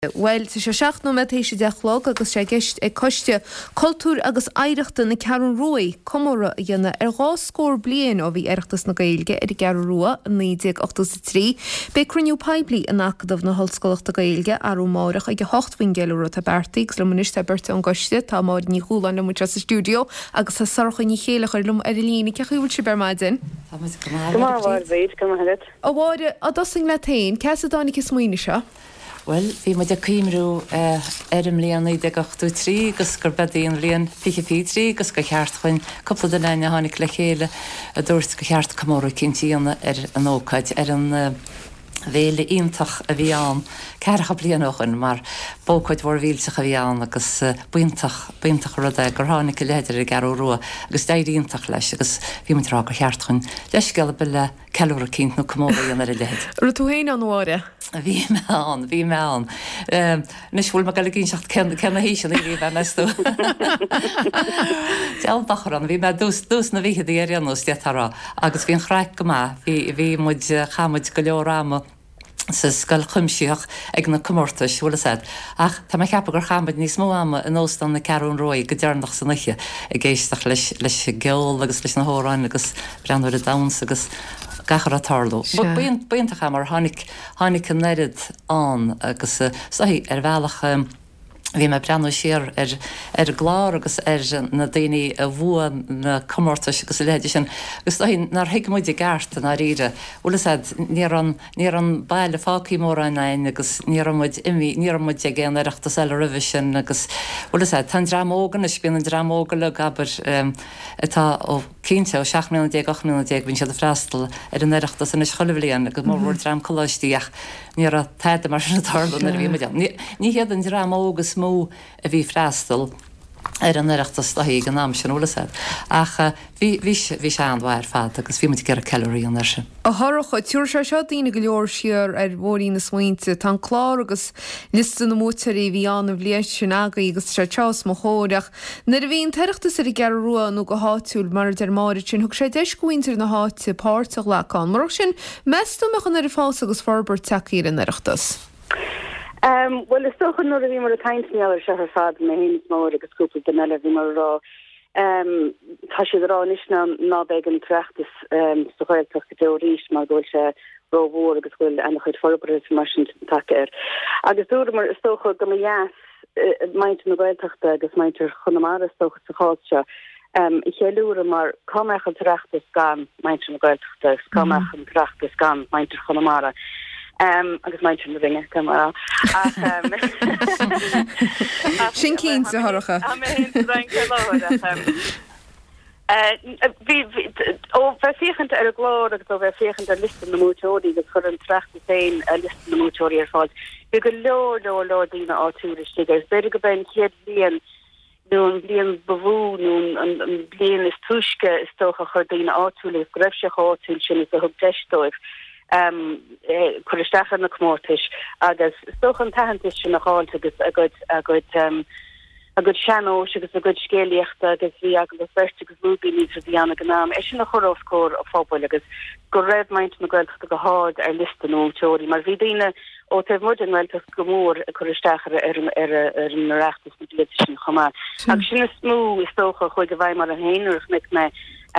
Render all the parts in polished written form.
Well, sa sé seach nó éis sé delog agus sé gist ag coiste cultúr agus éireachta na ceann roí comóra a dhéanana gá scór blian ó bhí aireachtas na Gaeilge ar ceann roa 1983. Bé cruniú peblií a nachdamh na hallscoilachta Gaeilge arú márach ag 8 geúra a Bertaigh le muiste berte an goiste tá máid ní húlan le mu sa stúdio agus sa sarcha ní chéalach ar lum ar lína ceúil si bermaidin. Bháide a dosing le tain, ce a dánig is smuoine seo? Well, bhí mu de cuimrú am líon 1983 agus gur bedaíon líon fiche agus go cheart chuin coppla den leine tháinig le chéile a dúirt go cheart comóra cintíanana ar an ócaid ar an bhéle iontach a bhí an cearcha blianachan mar bócaid mhór bhíilteach a bhí an agus buintach ruda gur tháinig go léidir a garú rua agus d'éiríontach leis agus bhí mu rá go cheart chuin leis geala be le ceúra cint nó comóra dhéana ar a léid. Ru tú héin an bháire? Bhí me an. Nis bhfuil me gaile cinn seach cena híis an í bheith meú. Dealbachar an, bhí me dús na bhíad í anús detarrá, agus bhíon chreic go má, bhí muid chamuid go leorráma sa scoil chumsíoch ag na comórtas bhfuil said. Ach, tá me cheappa gur chamuid níos mó ama in óstan na cearún roí go dearnach san niche i ggéisteach leis geol agus leis na hóráin agus breanúir a dams agus gachar a tarlú. Buintach mar tháinig an nerid an agus saí ar bhealach bhí me breanú siar ar glár agus ar na daoine a bhuaan na comórtas agus léidir sin. Agus nar hiicmuid i gceart an ríre. Bhfuil said níor an baile fácií mór an agus níor muid ag géan aireachtas eile rih sin agus bhfuil said tan dramógan is bíon an dramóga le gabair atá ó cínte ó 6,8,9,10 bhín siad a freistal ar an aireachtas in is choilbhlíon agus mór drám choláistíach níor a teide mar sin atarlan ar bhí meid. Ní héad an dramógus mó a bhí freistal ar an aireachtas a hí an am sin ólasaid. Ach bhí sé an bhhair fad agus bhí muid gur a ceirí an sin. A thracha túr se seo daoine go leor siar ar bhórí na smaointe tá chlár agus lista na mótarí bhí an bhléis sin agaí agus sé teas mo chóireach. Na a bhíon teireachtas ar i gar ruá nó go háitiúil mar ar máid sin thug sé deiscúintear na háite páirteach leán. Mar sin meú mechan ar fás agus farbar teí an aireachtas. Well, is toch nog wie maar de kaintsneller se fad me heen maar ik skoepel de nelle wie maar ra. Tá je er niet na begen trecht is so toch theorie maar go se rowoor ik wil en goed voorbereid mar takker. Agus do maar is toch go me jaas meint me weltacht agus meint er chonamara is toch se gaatje. Ik heloere maar kom echt terecht is gaan meint me weltacht kom echt terecht is gaan meint er chonamara. Agus maint sin ringe camera. Sin cín sa thracha. Bheit fichant ar a glár agus bheith fichant ar listan na múteóí agus chur an trecht féin a listan na múteóí ar fáil. Bhí go leor dína áúiriste gus beidir go ben chéad blian nó an blian bhú nó an blian is tuisce is tócha chur dína áúla go raibh se áúil sin is a thug deistóibh. Chuisteach na comórtais agus stoch an tahananta sin nach háil agus a good seanó agus a good scéalaíochta agus bhí agus berte agus lúbí ní bhí anna gnáam. É sin nach choráfcór a fábáil agus go raibh maint na ghilta go hád ar listan ó teóí, mar bhí daine ó taobh mud an ghiltas go mór a chuisteachar ar an reachtas na dlí sin chomá. Agus sin is smú is tócha chuig go bhaid mar a héanúach mic me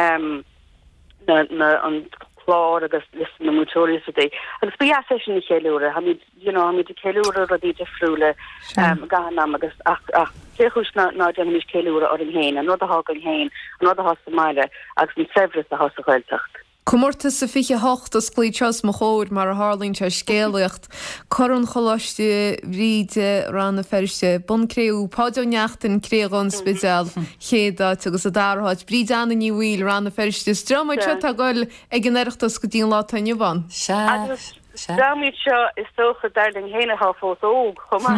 an chlár agus listan na múteóí dé. Agus bí sin na chéúra, ha mí de chéúra a dí defriúle gahanam agus ach chéchús ná deis chéúra or an héin, an nó a hagan héin, an nó a has meile agus an sefris a has a ghiltecht. Comórtas sa fiche hocht a sclíteas mo chóir mar a hálín te scéalacht, choran choláiste bhríide ranna feriste, buncréú páideoneachtain créagan speisial chéada agus a darthaid bríd anna ní bhíl ranna feriste stramáid se tá gáil ag an aireachtas go dtíon lá taine bhain. Dámid seo is tócha darling héine há fós óg chumá.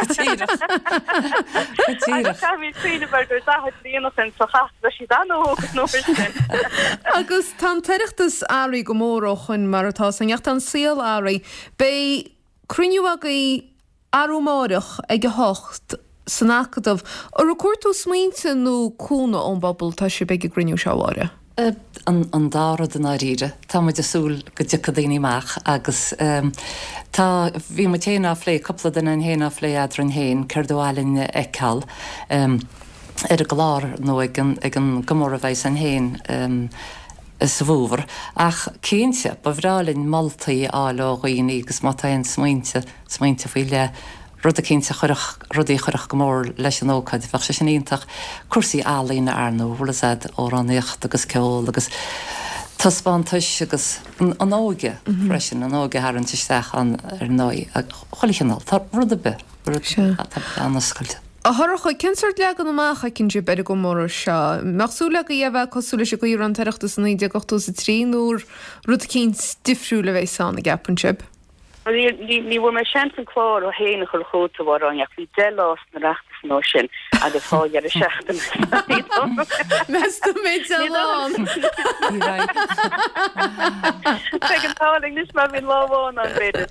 Táid féine bar gur dahaid líonach an sochacht leis si dan ógus nó sin. Agus tá teireachtas áraí go mórachchan mar atá san necht an síal áraí, bé cruniú agaí arúmárach ag go hocht san acadamh ar a cuairtú smaointe nó cúna ón bobbal tá sé beag griniú seáire. An dárad an áíre, Tá muid asúl go decadaí meach agus tá bhí mu téana lé coppla den an héana lé adran héin ceirdóáilin eáil ar a glár nó ag an gomór a bheits an héin is bhúver ach cénte ba bhrálinn maltaí álághíoine agus mátaon smainte faoi le rud a cinnte rudí churach gomór leis an ócaid bhe sé sin ionintach cuasaí álína arnú bhla said óráníocht agus ceol agus taspáis agus an óige freisin an óige haar an tiisteach an ar 9 a cholichanál tá rud a be annascailte. A thorcha cinsart le an amach cinn si beidir go mór seo. Nachsúla go dhéh cosúla se go dúr an teachtas na 1983 úr rud cín difriúla bheith sanna gapansib. Ní bhfuil me sean an chlár ó héana chuil chóta bhar an ach bhí delás na reachtas nó sin agus fáiar a seachtain. Measta méid lán. Te an táling nis má bhín láháin an beidir.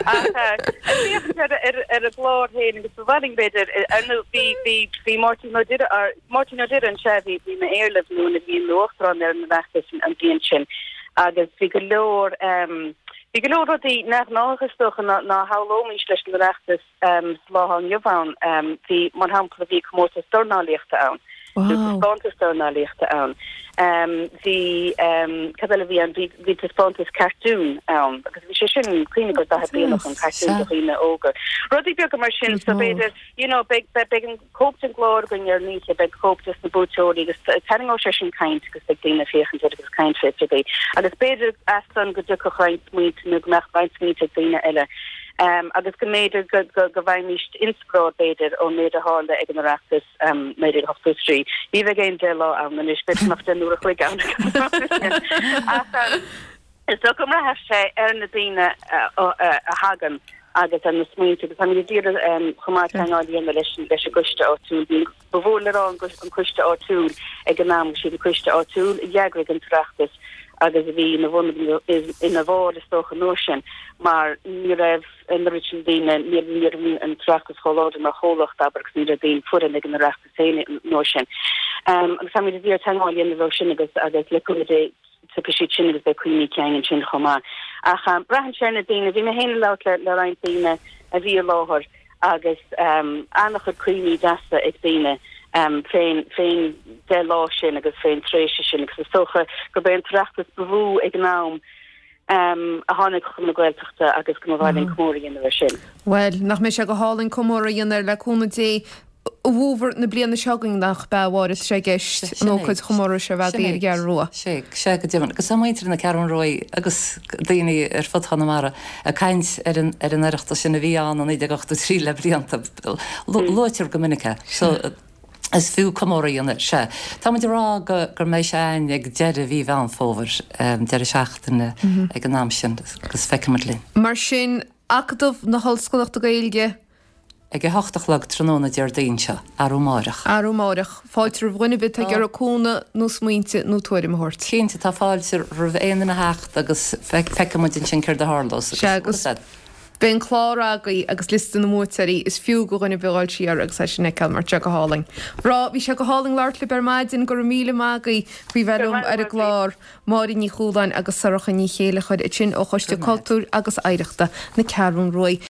Ar a glár héana agus bhhaing beidir bhí Martin O'Did an se bhí na éirleh nún a bhíon nuachtrán ar na reachtas an bhíon sin agus bhí go leor I geloof dat die net nagestochen na haalomings leis de rechtes slahan jobaan die man hampel wie komote stornalichte aan. Dus stornalichte aan. Die kabelle wie de spontes cartoon aan. Because we should clean because dat heb nog een cartoon in de ogen. Rodi bioke machine so beter, you know, big koopt en gloor in je niet, big koopt is de bootjodi, dus telling o session kind, because big ding of 24 is kind fit to be. En het beter as dan gedukke geint moet nog nach niet te dine elle. Agus go méidir go bhain níist insprá beidir ó méidir hála ag an reachtas méidir hofustrí. Ní bheith géin de lá an is bit nach den nuair a chuig an. Is do gom ra sé ar na dtíine a hagan agus an na smuinte, agus an dír chumá teáí an leis leis a guiste áúil, bí bhórle an cuiste áúil ag an náam si de cuiste áúil, dheagrig an trachtas. Agus bhí na bhna ina bhór is tócha nósin, mar ní raibh an ritildíine ní an trachtas choláda na cholacht abergus ní a bhíon furan ag an reachtas éine nósin. Agus sam idir dír teáil an bh sin agus le cumidé tupa si sin agus be cuioine cean an sin chomá. Ach brahan sena daine, bhí me héine lát le rain daine a bhí láthir agus annach chud cuioine deasa ag daine. Féin de lá sin agus féin tréise sin agus socha go ben trachtas bhú ag nám a tháinig chun na ghilteachta agus go bhhailinn cummóra dhéanamh sin. Well, nach mé se go hálainn cummóra dhéanar le cúnadé bhúver na bliana segaing nach beháir is sé gist nó chud chumóra se bheith ar gar roa. sé go dtíman, agus samhaintear na cean roi agus daoine ar fodchanamara a caiint ar an aireachta sinna bhí an 1983 le blianta láitir go minice. Is fiú commóíonna se. Tá muidir rá gur mééis sein ag dead a bhí bhean fóver de seachtainna ag an náam sin agus feicemarlín. Mar sin acadmh na hallscoilachta gailge? Ag heachtach le tróna dear daonse arúmáireach. Arúmáireach, fáiltir bhhaine bit ag ar a cúna nó smuointe nó tuairim hort. Cínta tá fáiltir rah éana hecht agus feicemadin sin céir de hálós. Ben chlár agus listan na mótarí is fiú go gona beáil siar agus sin neil mar te go háling. Rá bhí se go háling láirtla ber maidin gur míle mágaí bhí bhelum ar a glár máí ní chúdáin agus sarcha ní chéile chuid sin ó chuiste cultúr agus éireachta na cearún roi.